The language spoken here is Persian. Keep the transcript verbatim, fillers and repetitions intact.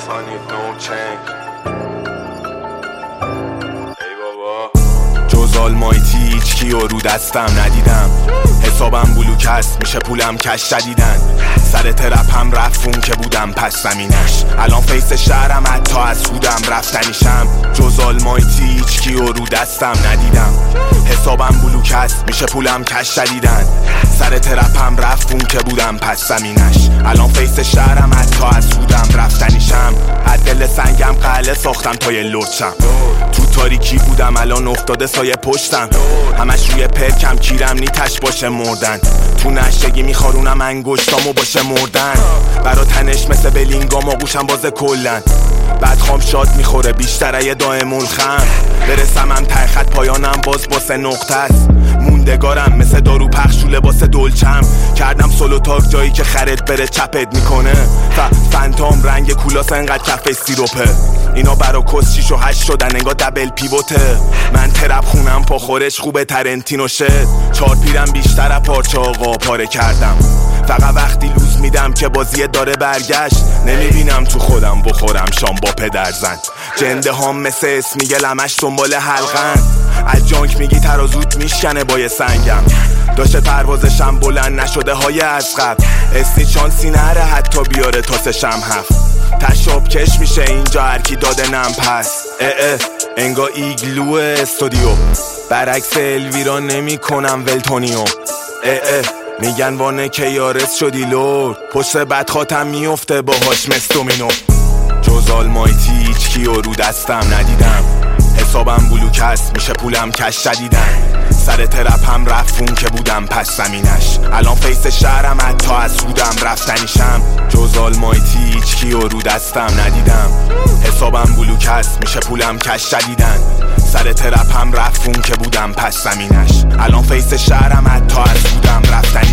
جز آلمایتی هیچ کیو رو دستم ندیدم. حسابم بلوک است میشه پولم کش شدیدن. سر ترپم رفت اون که بودم پس زمینش. الان فیس شهرم حتی از سودم رفتنیشم. جز آلمایتی هیچ کیو رو دستم ندیدم. حسابم بلوک است میشه پولم کش شدیدن. سر ترپم رفت اون که بودم پس زمینش. الان فیس شهرم حتی از سودم رفتنیشم. از دل سنگم قله ساختم تا یه لرچم. تو تاریکی بودم الان افتاده سایه پشتم. همش روی پرکم کیرم نیتش باشه مردن. تو نشگی میخارونم انگشتامو باشه مردن. برا تنش مثل بلینگام آغوشم بازه کلن. بعد خام شاد میخوره بیشتره یه دائم الخم. برسم هم ته خط پایانم باز باسه نقطه است. موندگارم مثل دارو پخش رو لباس دلچم. کردم سولو تاک جایی که خرد بره چپت میکنه. ف فنتام رنگ کولاس انقدر کف سیروپه. اینا برا کس شیش و هشت شدن انگار دبل پیوته. من ترپ خونم پا خورش خوبه ترنتینو شد. چار پیرم بیشتر پارچه آقا پاره کردم. فقط وقتی لوز میدم که بازیه داره برگشت. نمیبینم تو خودم بخورم شام با پدر زن. جنده هام مثل اسمیگه لمش دنبال حلقن. از جانک میگی ترازوت میشکنه با یه سنگم. داشته پروازشم بلند نشده های از قبل. اسنی چانسی نره حتی بیاره تاسشم هفت. تشاب کش میشه اینجا هرکی داده نم پس. اه اه انگا ایگلو استودیو. برعکس الویرا نمی کنم ولتونیو. اه اه میگن وانه که یارس شدی لور. پشت بد خاتم میفته باهاش مستومینو. جز آلمایتی هیچ کیو رو دستم ندیدم. حسابم بلوک است میشه پولم کش شدیدن. سر ترپم رفت اون که بودم پس زمینش. الان فیس شهرم حتی از سودم رفتنیشم. جز آلمایتی هیچ کیو رو دستم ندیدم. حسابم بلوک است میشه پولم کش شدیدن. سر ترپم رفت اون که بودم پس زمینش. الان فیس شهرم حتی از سودم رفتنیشم.